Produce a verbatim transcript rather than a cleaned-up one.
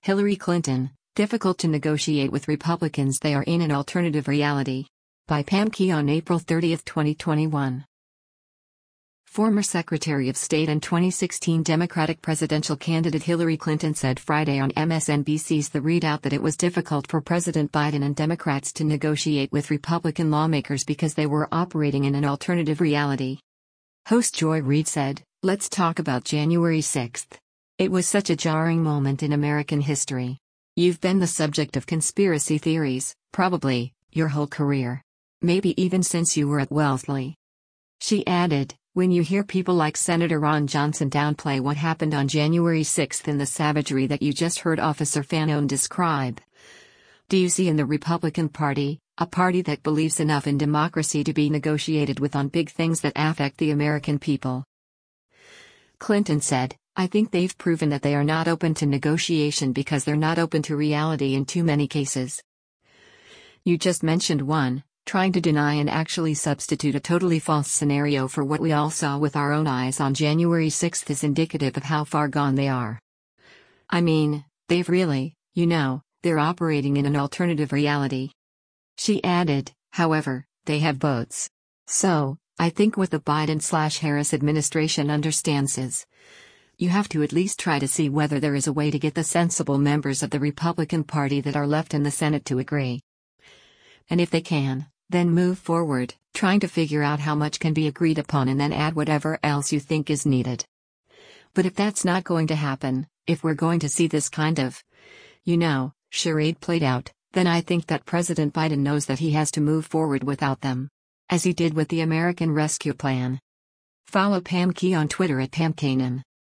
Hillary Clinton, difficult to negotiate with Republicans, they are in an alternative reality. By Pam Key on April thirtieth, twenty twenty-one. Former Secretary of State and twenty sixteen Democratic presidential candidate Hillary Clinton said Friday on M S N B C's The Readout that it was difficult for President Biden and Democrats to negotiate with Republican lawmakers because they were operating in an alternative reality. Host Joy Reid said, "Let's talk about January sixth. It was such a jarring moment in American history. You've been the subject of conspiracy theories, probably, your whole career. Maybe even since you were at Wellesley." She added, "When you hear people like Senator Ron Johnson downplay what happened on January sixth in the savagery that you just heard Officer Fanone describe, do you see in the Republican Party, a party that believes enough in democracy to be negotiated with on big things that affect the American people?" Clinton said, "I think they've proven that they are not open to negotiation because they're not open to reality in too many cases. You just mentioned one. Trying to deny and actually substitute a totally false scenario for what we all saw with our own eyes on January sixth is indicative of how far gone they are. I mean, they've really, you know, they're operating in an alternative reality." She added, "However, they have votes. So, I think what the Biden-slash-Harris administration understands is, you have to at least try to see whether there is a way to get the sensible members of the Republican Party that are left in the Senate to agree. And if they can, then move forward, trying to figure out how much can be agreed upon and then add whatever else you think is needed. But if that's not going to happen, if we're going to see this kind of, you know, charade played out, then I think that President Biden knows that he has to move forward without them. As he did with the American Rescue Plan." Follow Pam Key on Twitter at Pam Kanan.